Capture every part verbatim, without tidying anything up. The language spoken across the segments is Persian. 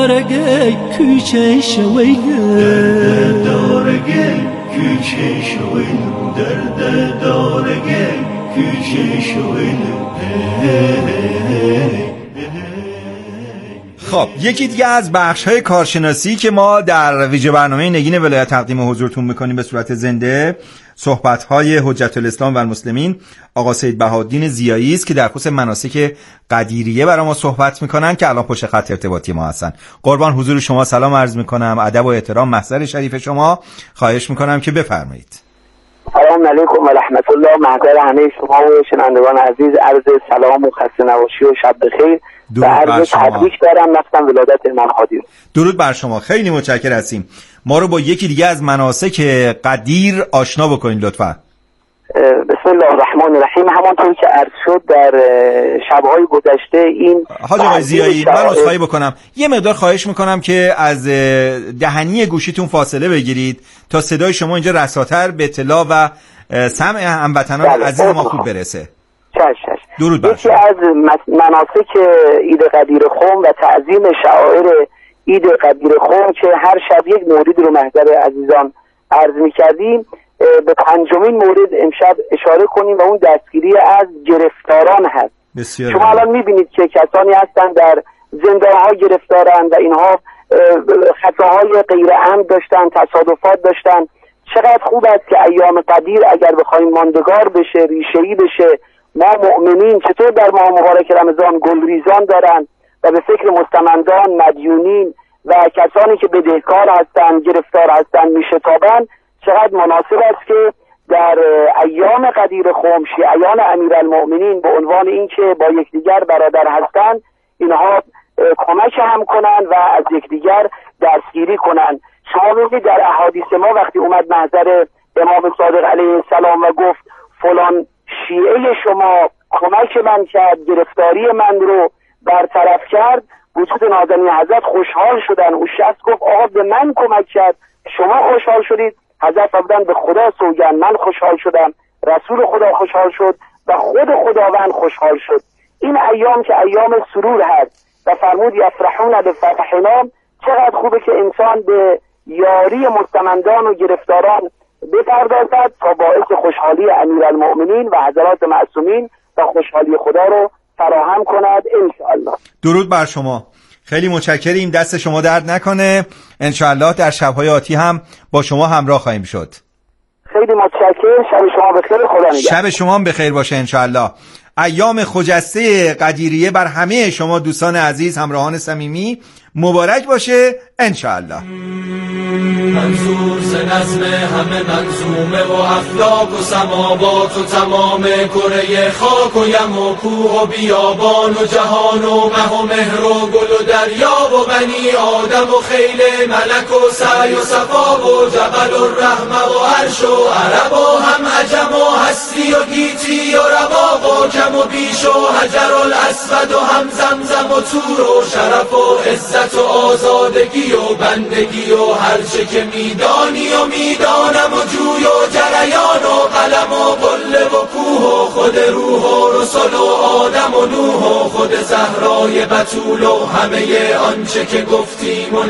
دارگی کوچه شویل درد دارگی کوچه شویل درد دارگی کوچه شویل. خب یکی دیگه از بخش‌های کارشناسی که ما در ویژه برنامه نگین ولایت تقدیم حضورتون می‌کنیم به صورت زنده، صحبت‌های حجت الاسلام و المسلمین آقا سید بهاءالدین ضیایی است که در خصوص مناسک قدیریه برای ما صحبت می‌کنن که الان پشت خط ارتباطی ما هستن. قربان حضور شما سلام عرض می‌کنم، ادب و احترام محضر شریف شما، خواهش می‌کنم که بفرمایید. سلام علیکم و رحمت الله. محضر همه شما و شنوندگان عزیز عرض سلام و خسته نباشی و شب بخیر و عرض تبریک دارم نفتم ولادت امام خادی. درود بر شما، خیلی متشکر هستیم. ما رو با یکی دیگه از مناسک قدیر آشنا بکنید لطفا. بسم الله الرحمن الرحیم. همانطور که عرض شد در شب‌های گذشته این حاج آقای ضیایی من عذرخواهی بکنم، یه مقدار خواهش میکنم که از دهنی گوشیتون فاصله بگیرید تا صدای شما اینجا رساتر به اطلاع و سمع هموطنان عزیز ما خوب برسه. چش چش. درود بر یکی از مناسک عید قدیر خم و تعظیم شعائر عید قدیر خم که هر شب یک مورد رو محضر عزیزان عرض می‌کردیم، به پنجمین مورد امشب اشاره کنیم و اون دستگیری از گرفتاران هست. بسیار شما الان می‌بینید که کسانی هستن در زندان‌ها گرفتارن و اینها خطاهای غیر عمد داشتن، تصادفات داشتن. چقدر خوب است که ایام قدیر اگر بخوایم ماندگار بشه، ریشه‌ای بشه، ما مؤمنین چطور در ماه مبارک رمضان گلریزان دارن و به فکر مستمندان، مدیونین و کسانی که بدهکار هستند، گرفتار هستند میشتابند، چقدر مناسب است که در ایام قدیر خم شیعیان امیرالمؤمنین به عنوان اینکه با یکدیگر برادر هستند اینها کمک هم کنند و از یکدیگر دستگیری کنند. شما ببینید در احادیث ما وقتی اومد محضر امام صادق علیه السلام و گفت فلان شیعه شما کمک من کرد، گرفتاری من رو برطرف کرد، وجود نازنین حضرت خوشحال شدن. او شخص گفت آقا به من کمک کرد، شما خوشحال شدید؟ حضرت فرمودن به خدا سوگند من خوشحال شدم، رسول خدا خوشحال شد و خود خداوند خوشحال شد. این ایام که ایام سرور هست و فرمود یفرحون بفتحنا، چقدر خوبه که انسان به یاری مستمندان و گرفتاران بپردازد تا باعث خوشحالی امیرالمؤمنین و حضرات معصومین و خوشحالی خدا رو فراهم کند انشاءالله. درود بر شما، خیلی متشکریم، دست شما درد نکنه. انشاءالله در شب‌های آتی هم با شما همراه خواهیم شد. خیلی متشکرم، شب شما بخیر، خدا نگهدار. شب شما هم بخیر باشه انشاءالله. ایام خجسته قدیریه بر همه شما دوستان عزیز، همراهان صمیمی مبارک باشه انشاءالله. منظور ز نظم همه منظومه و افلاک و سماوات و تمام کره خاک و یم و کوه و بیابان و جهان و مه و مهر و گل و دریا و بنی آدم و خیل ملک و سعی و صفا و جبل و رحمه و عرش و عرب و هم عجم و هستی و گیتی و رواق و کم و بیش و حجر الاسود و هم زمزم و تور و شرف و عزت و آزادگی و بندگی و هر چه که میدانی و میدانم و جوی و جریان و قلم و قله و کوه و خود روح و رسل و آدم و نوح و خود زهرای بتول و همه آنچه که گفتیم و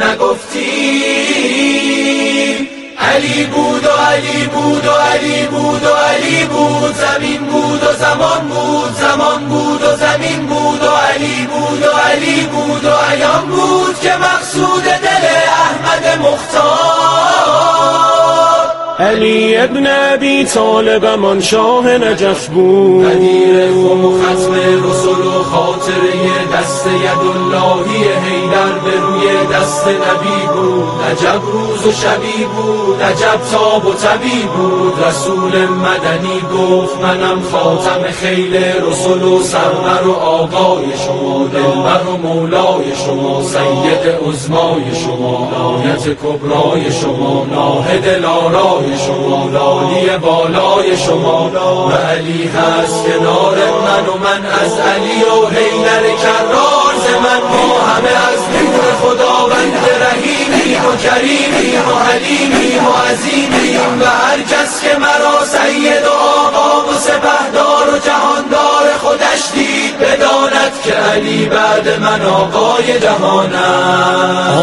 نگفتیم. علی بود و علی بود و علی بود و علی بود، زمین بود و زمان بود، زمان بود و زمین بود و علی بود و علی بود و عیان بود که مقصود دل احمد مختار علی ابن ابی طالب من شاه نجف بود. قدیر خم و ختم رسول و خاطره دست یداللهی حیدر به روی دست نبی بود. عجب روز و شبی بود، عجب تاب و طبی بود. رسول مدنی گفت منم خاتم خیل رسول و سرور و آقای شما، دلبر و مولای شما، سید عظمای شما، لایت کبرای شما، ناهد لارای شما، لالی بالای شما. و علی هست کنار من و من از علی و حیدر کرار ز من. ما همه از نور خداوند رحیمیم و کریمیم و حلیمیم و عظیمیم و هر کس که مرا سید و آقا و سپهدار و جهاندار خودش دید بداند که علی بعد من آقای جهان است.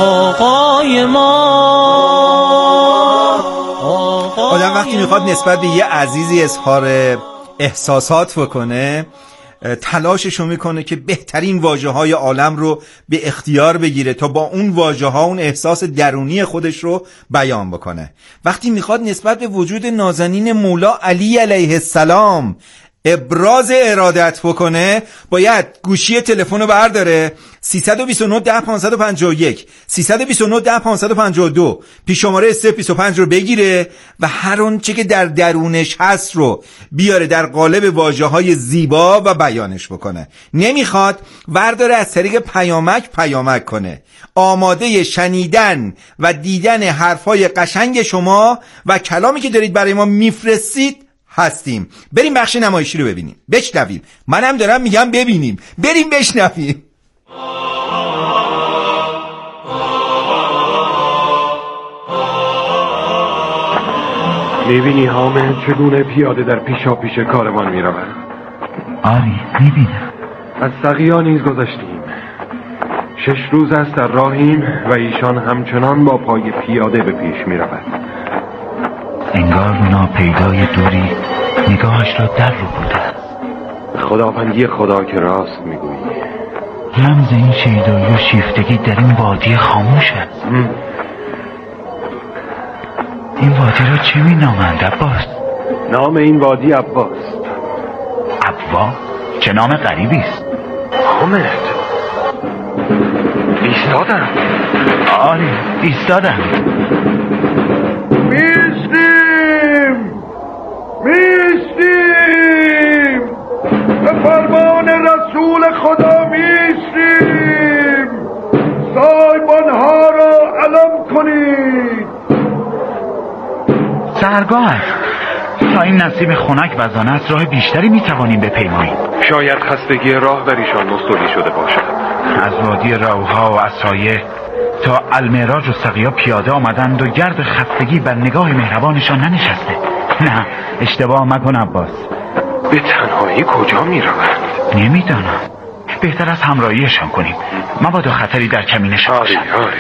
وقتی میخواد نسبت به یه عزیزی اظهار احساسات بکنه تلاششو میکنه که بهترین واژه های عالم رو به اختیار بگیره تا با اون واژه ها اون احساس درونی خودش رو بیان بکنه. وقتی میخواد نسبت به وجود نازنین مولا علی علیه السلام ابراز ارادت بکنه باید گوشی تلفن رو برداره، سیصد و بیست و نه ده پانصد و پنجاه و یک سیصد و بیست و نه ده پانصد و پنجاه و دو پیش شماره صفر بیست و پنج رو بگیره و هر اون چه که در درونش هست رو بیاره در قالب واژه‌های زیبا و بیانش بکنه. نمیخواد ورداره از طریق پیامک پیامک کنه. آماده شنیدن و دیدن حرفای قشنگ شما و کلامی که دارید برای ما میفرستید هستیم. بریم بخش نمایشی رو ببینیم، بشنویم. منم دارم میگم ببینیم، بریم بشنویم. میبینی حامد چگونه پیاده در پیشا پیش کاروان میرود؟ آری میبینم. از سقیا نیز گذشتیم. شش روز است در راهیم و ایشان همچنان با پای پیاده به پیش میرود. انگار ناپیدای دوری نگاهش را در رو بوده. خداوندی خدا که راست میگویی. رمز این شیدایی و شیفتگی در این وادی خاموش است. این وادی را چه می نامند عباس؟ نام این وادی عباس. عباس؟ چه نام غریبی است. حامد ایستادم. آری ایستادم. میستیم میستیم به فرمان رسول خدا میستیم. سایبانها را علم کنید. سرگاه است. تا این نصیب خنک وزانه است راه بیشتری میتوانیم بپیماییم. شاید خستگی راه بر ایشان مستولی شده باشد. از وادی روها و عصایه تا المعراج و سقیا پیاده آمدند و گرد خستگی بر نگاه مهربانشان ننشسته. نه اشتباه مکن عباس. به تنهایی کجا می روند؟ نمیدانم. بهتر از همراهیشان کنیم، مبادا خطری در کمینشان باشد. آری آری.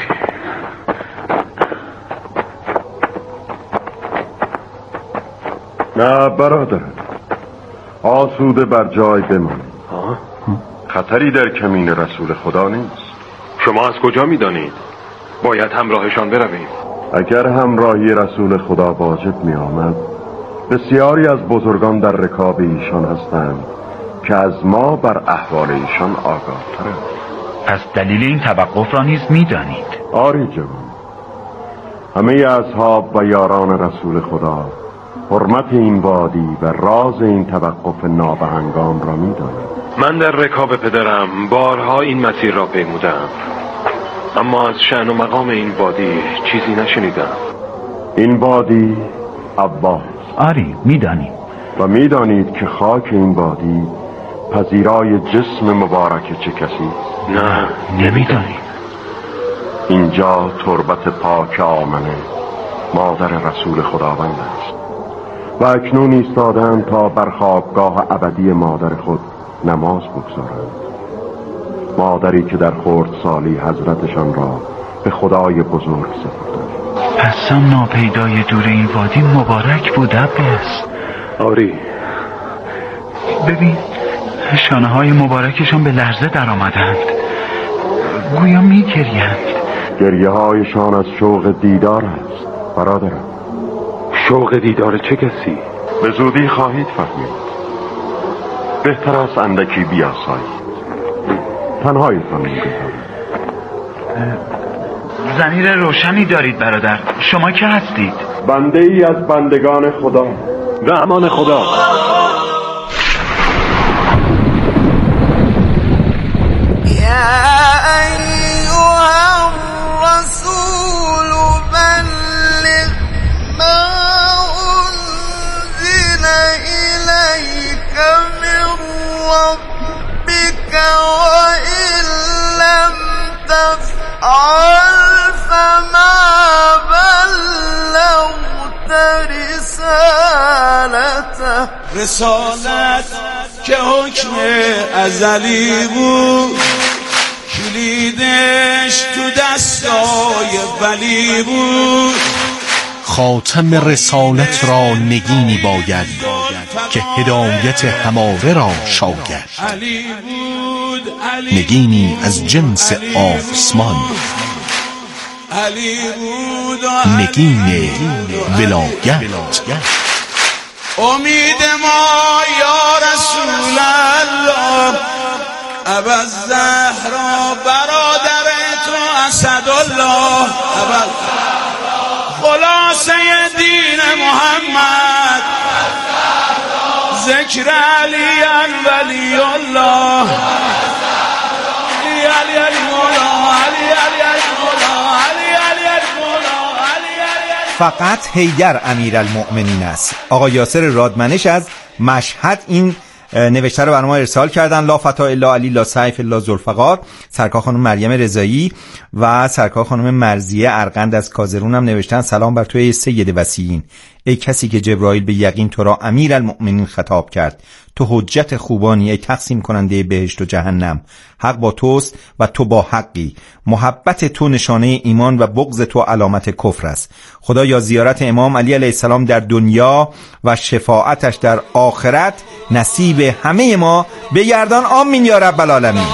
نه برادرم، آسوده بر جای بمان. خطری در کمین رسول خدا نیست. شما از کجا می دانید؟ باید همراهشان برویم. اگر همراهی رسول خدا واجب می آمد بسیاری از بزرگان در رکاب ایشان هستند که از ما بر احوال ایشان آگاه ترند. پس دلیل این توقف را نیز می دانید؟ آری جوان، همه اصحاب و یاران رسول خدا حرمت این وادی و راز این توقف نابهنگام را می دانند. من در رکاب پدرم بارها این مسیر را پیمودم، اما از شأن و مقام این وادی چیزی نشنیدم. این وادی عباس. آری میدانیم. و میدانید که خاک این وادی پذیرای جسم مبارک چه کسی؟ نه نمیدانیم. اینجا تربت پاک آمنه مادر رسول خداوند است و اکنون ایستادند تا بر خوابگاه ابدی مادر خود نماز بگذارند. مادری که در خردسالی حضرتشان را به خدای بزرگ سپردند. پس هم ناپیدای دور این وادی مبارک بود عباس. آری. ببین شانه های مبارکشان به لرزه در آمدند، گویا می گریند. گریه هایشان از شوق دیدار است برادرم. شوق دیدار چه کسی؟ به زودی خواهید فهمید. بهتر است اندکی بیاسایید. تنهایتان میگذارم. ضمیر روشنی دارید برادر. شما که هستید؟ بنده ای از بندگان خدا. به امان خدا. وإن لم تفعل فما بلغت رسالته. رسالت که حکم ازلی بود، کلیدش تو دستای ولی بود. خاتم رسالت را نگینی باید که هدایت هماره را شاید. نگینی از جنس آسمان، نگین ولایت. امید ما یا رسول الله، ابا زهرا برادر تو اسدالله، خلاصه دین محمد ذکر علی ولی الله، علی علی علی مولا، علی علی علی مولا، علی علی علی مولا، علی علی. فقط حیدر امیرالمؤمنین است. آقا یاسر رادمنش از مشهد این نوشته رو برای ما ارسال کردن. لا فتا الا علی، لا سیف الا ذوالفقار. سرکار خانم مریم رضایی و سرکار خانم مرزیه ارغند از کازرون هم نوشتن سلام بر توی سید وسیعین، ای کسی که جبرائیل به یقین تو را امیرالمؤمنین خطاب کرد. تو حجت خوبانی، ای تقسیم کننده بهشت و جهنم. حق با توست و تو با حقی. محبت تو نشانه ایمان و بغض تو علامت کفر است. خدا یا زیارت امام علی علیه السلام در دنیا و شفاعتش در آخرت نصیب همه ما بگردان. آمین یا رب العالمین.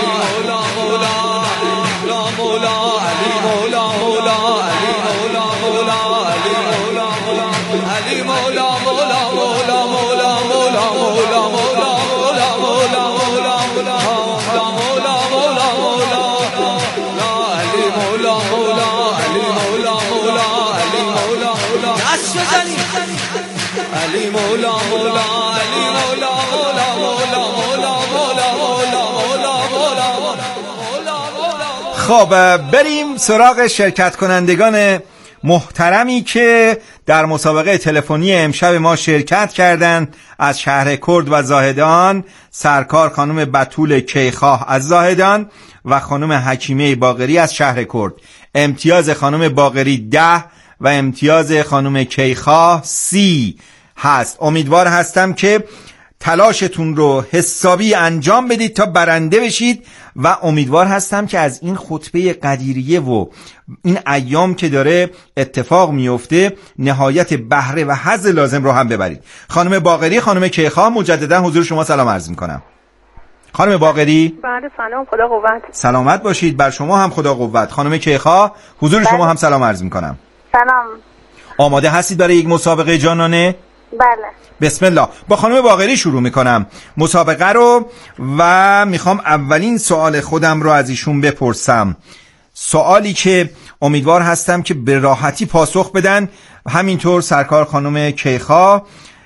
خب بریم سراغ شرکت کنندگان محترمی که در مسابقه تلفنی امشب ما شرکت کردند. از شهر کرد و زاهدان سرکار خانم بتول کیخواه از زاهدان و خانم حکیمه باقری از شهر کرد. امتیاز خانم باقری ده و امتیاز خانم کیخواه سی هست. امیدوار هستم که تلاشتون رو حسابی انجام بدید تا برنده بشید و امیدوار هستم که از این خطبه قدیریه و این ایام که داره اتفاق میفته نهایت بهره و حظ لازم رو هم ببرید. خانم باقری، خانم کیخواه، مجددا حضور شما سلام عرض میکنم. خانم باقری، بله سلام، خدا قوت. سلامت باشید. بر شما هم خدا قوت. خانم کیخواه، حضور بله. شما هم سلام عرض میکنم. سلام. آماده هستید برای یک مسابقه جانانه؟ بله. بسم الله. با خانم باقری شروع میکنم مسابقه رو و میخوام اولین سوال خودم رو از ایشون بپرسم، سوالی که امیدوار هستم که به راحتی پاسخ بدن، همینطور سرکار خانم کیخواه.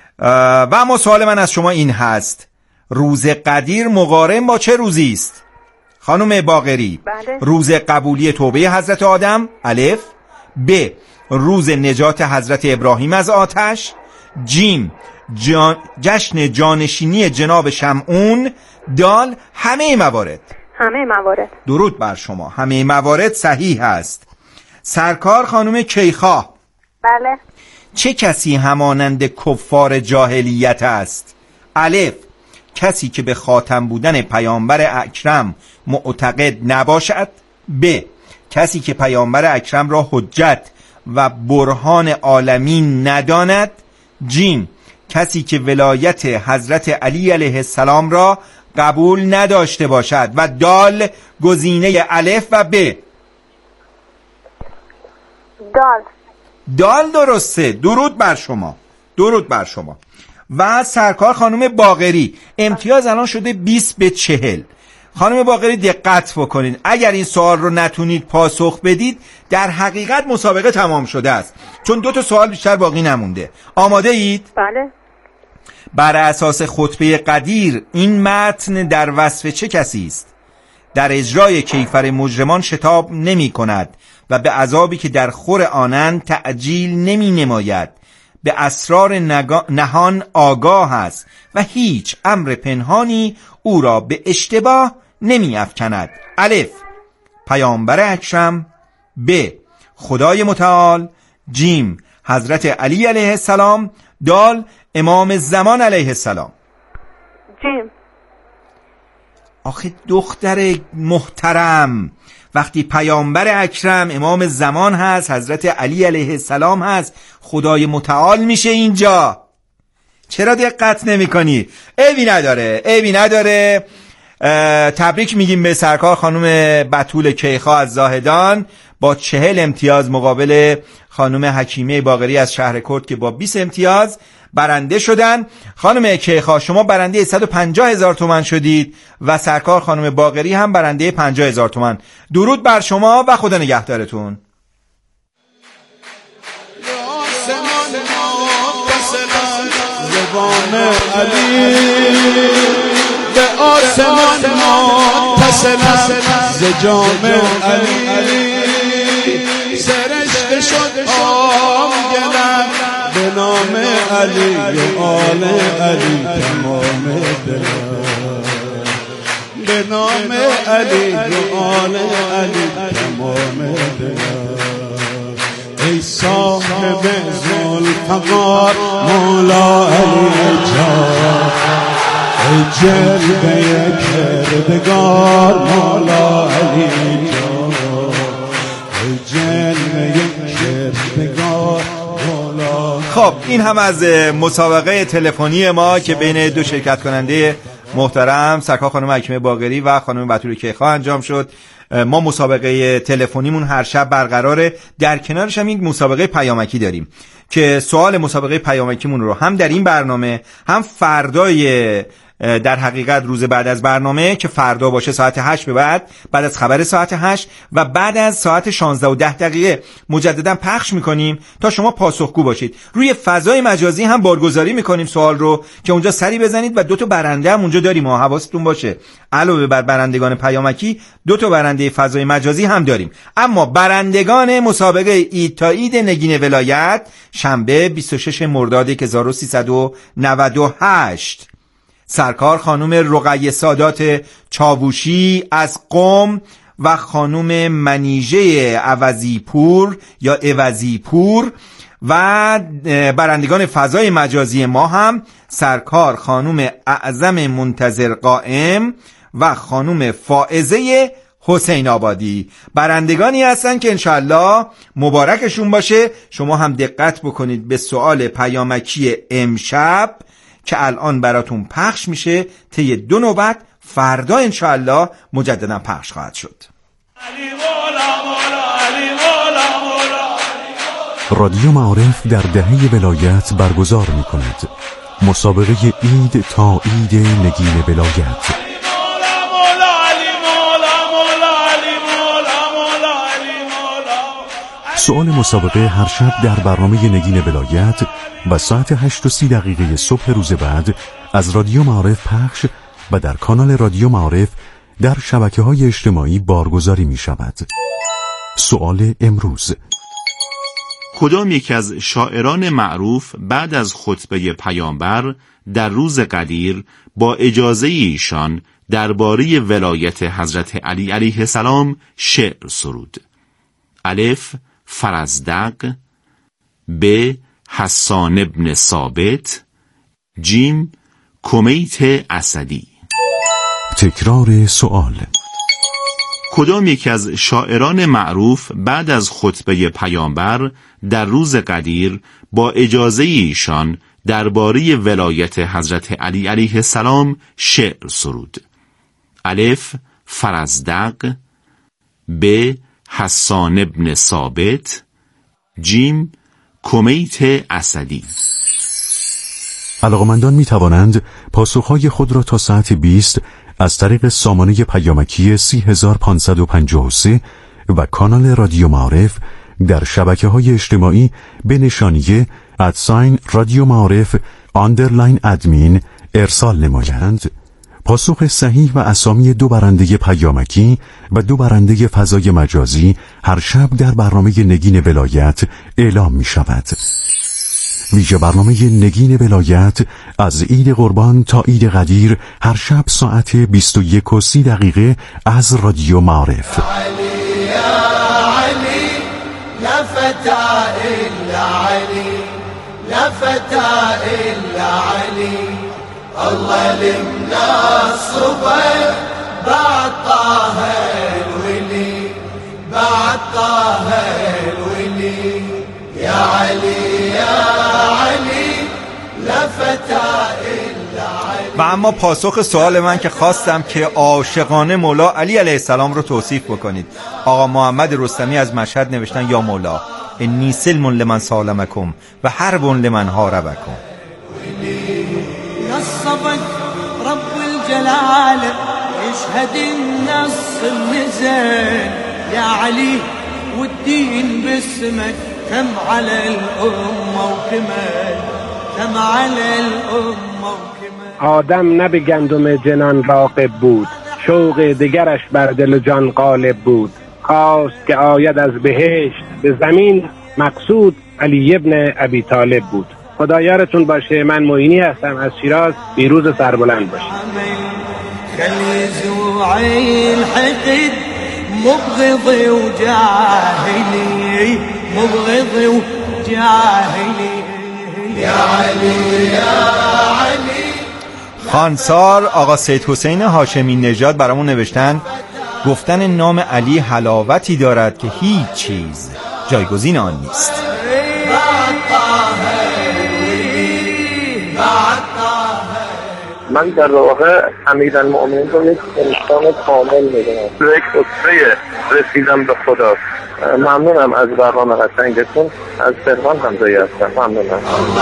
و اما سوال من از شما این هست، روز قدیر مقارن با چه روزی است؟ خانم باقری، بله. روز قبولی توبه حضرت آدم الف، ب روز نجات حضرت ابراهیم از آتش، جیم جان... جشن جانشینی جناب شمعون، دال همه موارد. همه موارد. درود بر شما. همه موارد صحیح است. سرکار خانم کیخواه، بله. چه کسی همانند کفار جاهلیت است؟ الف کسی که به خاتم بودن پیامبر اکرم معتقد نباشد، ب کسی که پیامبر اکرم را حجت و برهان عالمین نداند، جیم کسی که ولایت حضرت علی علیه السلام را قبول نداشته باشد و دال گزینه الف و ب. دال. دال درسته. درود بر شما. درود بر شما. و سرکار خانم باقری، امتیاز الان شده بیست به چهل. خانم باقری دقت بکنید، اگر این سوال رو نتونید پاسخ بدید در حقیقت مسابقه تمام شده است، چون دو تا سوال بیشتر باقی نمونده. آماده اید؟ بله. بر اساس خطبه قدیر این متن در وصف چه کسی است؟ در اجرای کیفر مجرمان شتاب نمی کند و به عذابی که در خور آنند تعجیل نمی نماید، به اسرار نگا... نهان آگاه است و هیچ امر پنهانی او را به اشتباه نمی افکند. الف پیامبر اکرم، ب خدای متعال، جیم حضرت علی علیه السلام، دال امام زمان علیه السلام. جیم. آخه دختر محترم، وقتی پیامبر اکرم امام زمان هست، حضرت علی علیه السلام هست، خدای متعال میشه اینجا. چرا دقت نمی کنی؟ عیبی نداره، عیبی نداره. تبریک میگیم به سرکار خانم بتول کیخا از زاهدان با چهل امتیاز مقابل خانم حکیمه باقری از شهر کرد که با بیست امتیاز برنده شدن. خانم کیخا شما برنده صد و پنجاه هزار تومان شدید و سرکار خانم باقری هم برنده پنجاه هزار تومان. درود بر شما و خدا نگهدارتون. زبان علی به آسمان متصل ز جام علی سرشته شد آم گلم به نام علی آل علی تمام دلم به نام علی آل علی تمام دلم ای صاحب ذوالفقار مولا علی جان ای جلوه کردگار مولا علی جان ای جلوه کردگار مولا. خب این هم از مسابقه تلفنی ما که بین دو شرکت کننده محترم سرکار خانم حکیمه باقری و خانم بتول کیخا انجام شد. ما مسابقه تلفنیمون هر شب برقراره، در کنارش هم این مسابقه پیامکی داریم که سوال مسابقه پیامکیمون رو هم در این برنامه هم فردای در حقیقت روز بعد از برنامه که فردا باشه ساعت هشت به بعد بعد از خبر ساعت هشت و بعد از ساعت شانزده و ده دقیقه مجددا پخش میکنیم تا شما پاسخگو باشید. روی فضای مجازی هم بارگذاری میکنیم سوال رو که اونجا سری بزنید و دو تا برنده هم اونجا داریم، حواستون باشه علاوه بر برندگان پیامکی دو تا برنده فضای مجازی هم داریم. اما برندگان مسابقه عید تا عید نگین ولایت شنبه بیست و ششم مرداد هزار و سیصد و نود و هشت سرکار خانم رقیه سادات چاووشی از قم و خانم منیژه عوضی پور یا عوضی پور و برندگان فضای مجازی ما هم سرکار خانم اعظم منتظر قائم و خانم فائزه حسین آبادی برندگانی هستن که انشالله مبارکشون باشه. شما هم دقت بکنید به سوال پیامکی امشب که الان براتون پخش میشه طی دو نوبت، فردا انشاءالله مجددا پخش خواهد شد. رادیو معارف در دهه ولایت برگزار میکند مسابقه عید تا عید نگین ولایت. سوال مسابقه هر شب در برنامه نگین ولایت و ساعت هشت و سی دقیقه صبح روز بعد از رادیو معارف پخش و در کانال رادیو معارف در شبکه‌های اجتماعی بارگذاری می شود. سوال امروز: کدام یکی از شاعران معروف بعد از خطبه پیامبر در روز قدیر با اجازه ایشان درباره ولایت حضرت علی علیه السلام شعر سرود؟ الف فرزدق، ب حسان ابن ثابت، جیم کمیت اسدی. تکرار سوال: کدام یکی از شاعران معروف بعد از خطبه پیامبر در روز قدیر با اجازه ایشان درباره ولایت حضرت علی علیه السلام شعر سرود؟ الف فرزدق، ب حسان ابن ثابت، جیم کمیت اسدی. علاقمندان می توانند پاسخهای خود را تا ساعت بیست از طریق سامانه پیامکی سی هزار و پانصد و پنجاه و سه و کانال رادیو معارف در شبکه‌های اجتماعی به نشانیه ادساین رادیو معارف آندرلاین ادمین ارسال نمایند. پاسخ صحیح و اسامی دو برنده پیامکی و دو برنده فضای مجازی هر شب در برنامه نگین ولایت اعلام می شود. ویژه برنامه نگین ولایت از عید قربان تا عید قدیر هر شب ساعت بیست و یک و سی دقیقه از رادیو معارف. علی یا علی لا فتا الا علی لا فتا الا علی الله لمنا الصبح بعد طه الولي طه الولي يا علي يا علي لا فتى إلا علي. و اما پاسخ سوال من که خواستم که عاشقانه مولا علی علیه السلام رو توصیف بکنید. آقا محمد رستمی از مشهد نوشتن یا مولا انی سلم لمن سالمکم و حرب لمن حاربکم. نصبك رب الجلال يشهد النص النزل يا علي والدين باسمك كم على الأمة وكمل كم على الأمة وكمل. آدم نه به گندم جنان واقف بود، شوق دیگرش بر دل و جان غالب بود. خواست که آید از بهشت به زمین، مقصود علی ابن ابی طالب بود. خدا یارتون باشه. من معینی هستم از شیراز. بیروز سربلند باشه. خلي زوعي الحقد مبغضي وجاهلي مبغضي وجاهلي يا علي يا علي. خانسار آقا سید حسین هاشمی نژاد برامون نوشتن گفتن نام علی حلاوتی دارد که هیچ چیز جایگزین آن نیست. من در واقع امیرالمؤمنین رو یک انسان کامل میدونم. یک خطبه رسیدم به خدا. ممنونم از برنامه قشنگتون. از تهران همزایی هستم. ممنونم.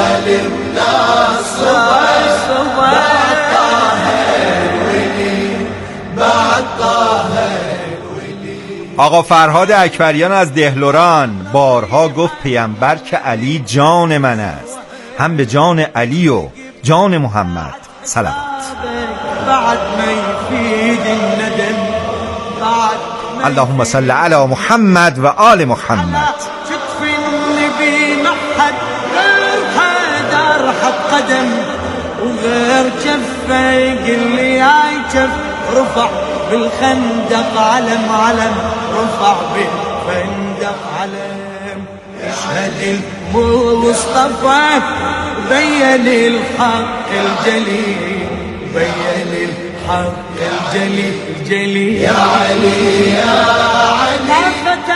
آقا فرهاد اکبریان از دهلوران بارها گفت پیامبر که علی جان من است، هم به جان علی و جان محمد صلوات. بعد ما يفيد الندم بعد اللهم صل علی محمد و آل محمد. شكف النبي محد غير حدر حق قدم وغير كفه يقل لي هاي كف رفع بالخندق علم علم رفع بالخندق علم. اشهد المصطفى بين الحق الجليل بين الحق الجليل الجليل يا علي يا علي.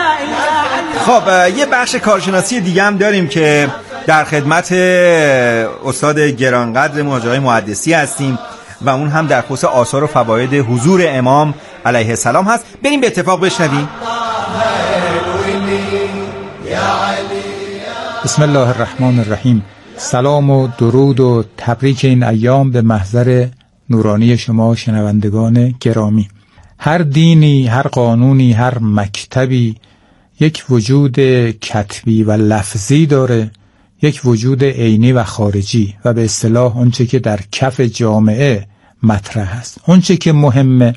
خب یه بخش کارشناسی دیگه هم داریم که در خدمت استاد گرانقدر مهاجرای محدثی هستیم و اون هم در خصوص آثار و فواید حضور امام علیه السلام هست. بریم به اتفاق بشنویم. بسم الله الرحمن الرحیم. سلام و درود و تبریک این ایام به محضر نورانی شما شنوندگان گرامی. هر دینی، هر قانونی، هر مکتبی یک وجود کتبی و لفظی داره، یک وجود عینی و خارجی و به اصطلاح اونچه که در کف جامعه مطرح است. اونچه که مهمه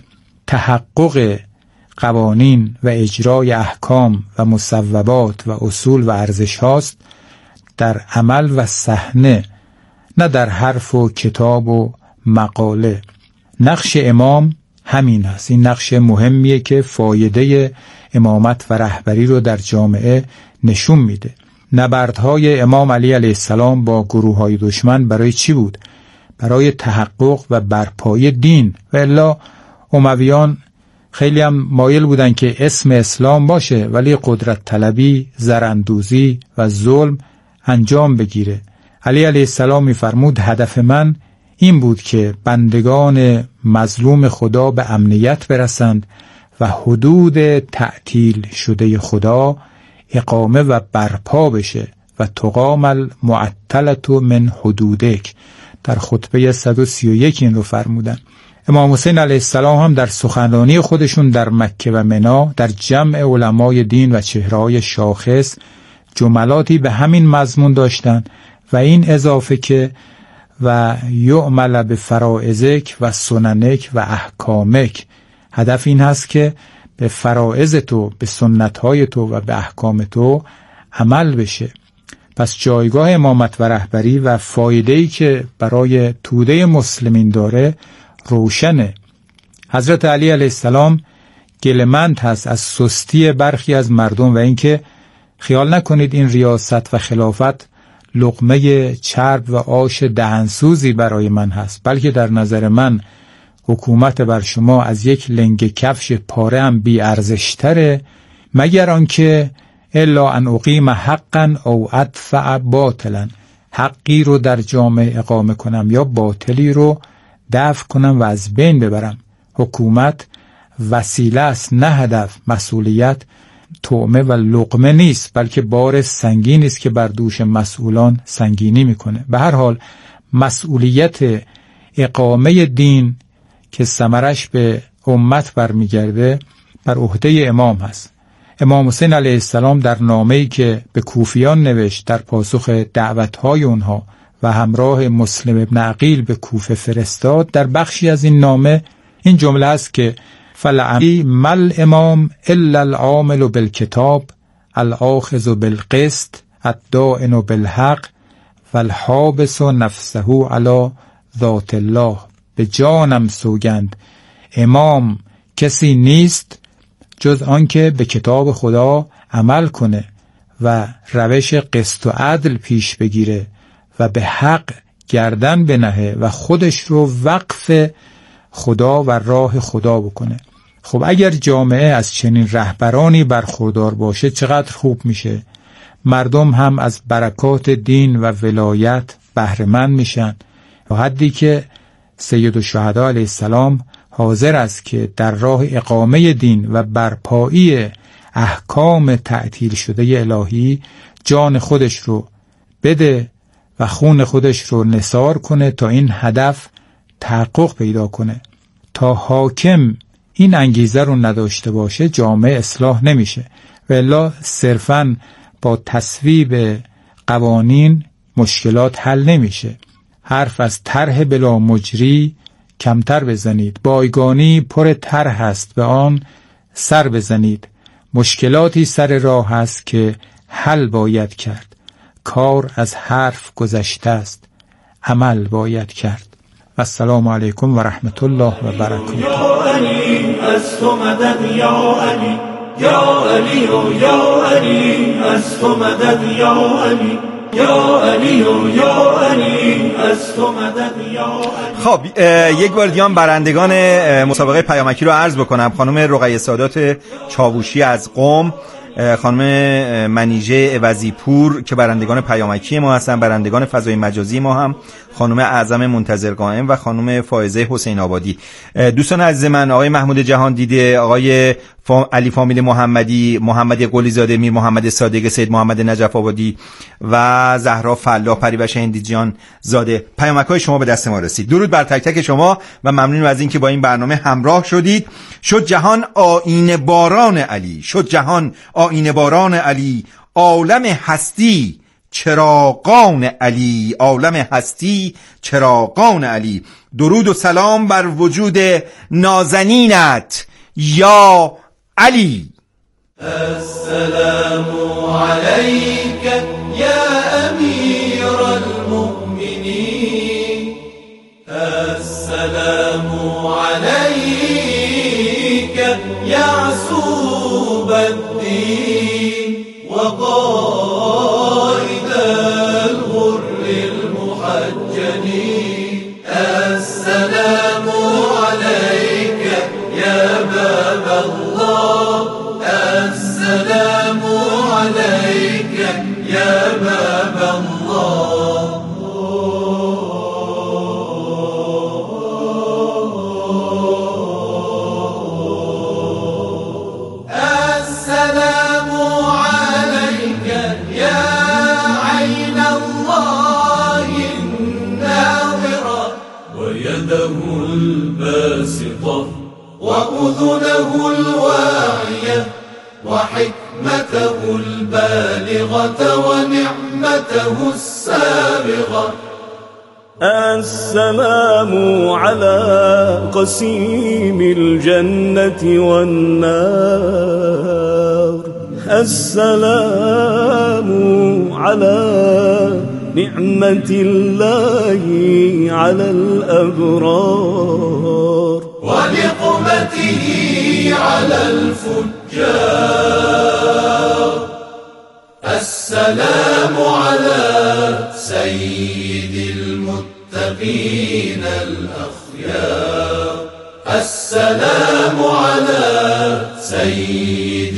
تحقق قوانین و اجرای احکام و مصوبات و اصول و ارزش هاست در عمل و صحنه، نه در حرف و کتاب و مقاله. نقش امام همین است. این نقش مهمیه که فایده امامت و رهبری رو در جامعه نشون میده. نبردهای امام علی علیه السلام با گروه‌های دشمن برای چی بود؟ برای تحقق و برپایی دین. و الا امویان خیلی هم مایل بودن که اسم اسلام باشه ولی قدرت طلبی، زراندوزی و ظلم انجام بگیره. علی علیه السلام می‌فرمود هدف من این بود که بندگان مظلوم خدا به امنیت برسند و حدود تعطیل شده خدا اقامه و برپا بشه و تقام المعطلة من حدودک. در خطبه صد و سی و یک این رو فرمودن. امام حسین علیه السلام هم در سخنرانی خودشون در مکه و منا در جمع علمای دین و چهره‌های شاخص جملاتی به همین مضمون داشتن و این اضافه که و یعمل به فرائضک و سننک و احکامک. هدف این هست که به فرائض تو، به سنتهای تو و به احکام تو عمل بشه. پس جایگاه امامت و رهبری و فایده‌ای که برای توده مسلمین داره روشنه. حضرت علی علیه السلام گله‌مند هست از سستی برخی از مردم و اینکه خیال نکنید این ریاست و خلافت لقمه چرب و آش دهنسوزی برای من هست، بلکه در نظر من حکومت بر شما از یک لنگ کفش پاره هم بی ارزشتره مگر آنکه الا ان اقیم حقا او ادفع باطلا، حقی رو در جامعه اقامه کنم یا باطلی رو دفع کنم و از بین ببرم. حکومت وسیله است نه هدف. مسئولیت طعمه و لقمه نیست، بلکه بار سنگینی است که بر دوش مسئولان سنگینی میکنه. به هر حال مسئولیت اقامه دین که ثمرش به امت برمیگرده بر عهده امام هست. امام حسین علیه السلام در نامه‌ای که به کوفیان نوشت در پاسخ دعوت‌های اونها و همراه مسلم ابن عقیل به کوفه فرستاد، در بخشی از این نامه این جمله است که فلعلی مل امام الا العامل بالکتاب الآخذ بالقسط الدائن بالحق والحابس نفسه علی ذات الله. به جانم سوگند امام کسی نیست جز آنکه به کتاب خدا عمل کنه و روش قسط و عدل پیش بگیره و به حق گردن بنهه و خودش رو وقف خدا و راه خدا بکنه. خب اگر جامعه از چنین رهبرانی برخوردار باشه چقدر خوب میشه. مردم هم از برکات دین و ولایت بهره مند میشن، تا حدی که سید الشهدا علیه السلام حاضر است که در راه اقامه دین و برپایی احکام تعطیل شده الهی جان خودش رو بده و خون خودش رو نثار کنه تا این هدف تحقق پیدا کنه. تا حاکم این انگیزه رو نداشته باشه جامعه اصلاح نمیشه، و الا صرفاً با تصویب قوانین مشکلات حل نمیشه. حرف از طرح بلا مجری کمتر بزنید، بایگانی پر طرح است به آن سر بزنید. مشکلاتی سر راه است که حل باید کرد. کار از حرف گذشته است، عمل باید کرد. السلام علیکم و رحمت الله و برکاته. یا علی از تو مدد یا علی، یا علی و یا علی از تو مدد یا علی، یا علی و یا علی از تو مدد یا علی. خب یک بار دیگه برندگان مسابقه پیامکی رو عرض بکنم. خانم رقیه سادات چاووشی از قم، خانم منیژه عوضی پور که برندگان پیامکی ما هستن، برندگان فضای مجازی ما هم خانم اعظم منتظر قائم و خانم فائزه حسین آبادی. دوستان عزیز من، آقای محمود جهان دیده، آقای فا... علی فامیل محمدی، محمد قلی زاده، میر محمد صادق، سید محمد نجف آبادی و زهرا فلاح، پریوش هندیجان زاده، پیامک‌های شما به دست ما رسید. درود بر تک تک شما و ممنون از اینکه با این برنامه همراه شدید. شد جهان آیین باران علی، شد جهان آیین باران علی، عالم هستی چراغان علی، عالم هستی چراغان علی. درود و سلام بر وجود نازنینت یا علی. السلام علیک یا امیر المؤمنین، السلام علیک یعصوب الدین و قائد الغر المحجلین. السلام علیک یا باب الله، السلام علیک یا باب الله. السلام علیک یا عین الله الناظرة ويده الباسطة وأذنه الواعية وحكمته البالغة ونعمته السابغة. السلام على قسيم الجنة والنار، السلام على نعمة الله على الأبرار ونقمته على الفجار. السلام على سيد المتقين الأخيار، السلام على سيد